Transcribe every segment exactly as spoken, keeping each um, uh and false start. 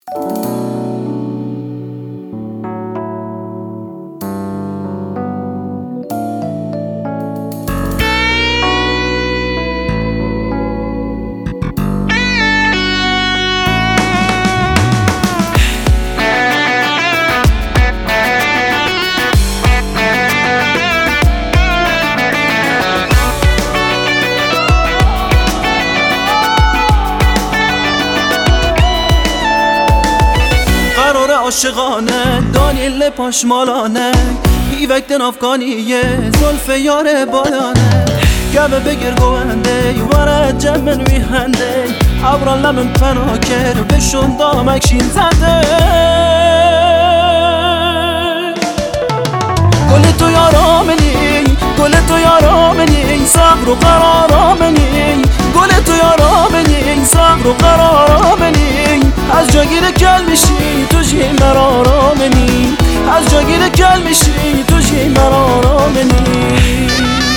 عاشقانه دانیل پاشمالانه ایوکتن افغانیه زلف یار بالانه گمه بگیر گوهنده وارد جمن ویهنده عبران لمن پناکر بشون دامک شین زنده گل تو یارامنی گل تو یارامنی صبر و قرارامنی گل تو یارامنی صبر و قرارامنی از جاگیر کل میشی تو جی مرارامنی از جاگیر کل میشی تو جی مرارامنی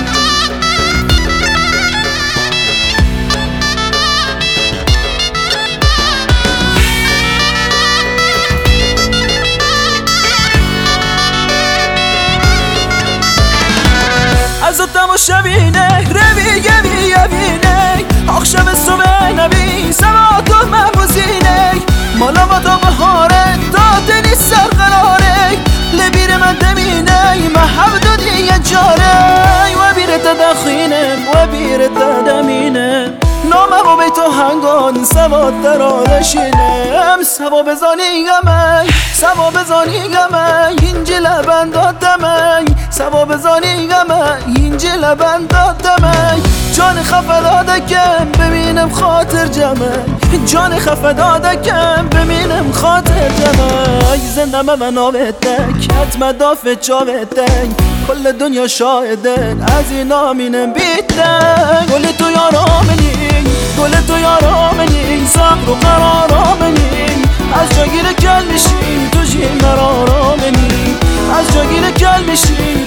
از تماشبینه روی یوی یوینه آخشم صبح نبی سواتو محبوزینه مالا و تا بهاره دادنی سرقراره لبیر من دمینه محب دادی یه جاره و بیر تدخینه و بیر تدمینه نامه و بیتو هنگان سواد در آرشینه سوا بزانی گمه سوا بزانی گمه اینجی لبن دادمه سوا بزانی گمه اینجی لبن دادمه جان خفه دادکم ببینم خاطر جمه جان خفه دادکم ببینم خاطر جمه زنده من ناوتک حتما دافت چاوتک کل دنیا شاهده از این آمینم بیتک گل تو یارامنی گل تو یارامنی صبر و قرارامنی از جاگیر کل میشی تو جی مرارامنی از جاگیر کل میشی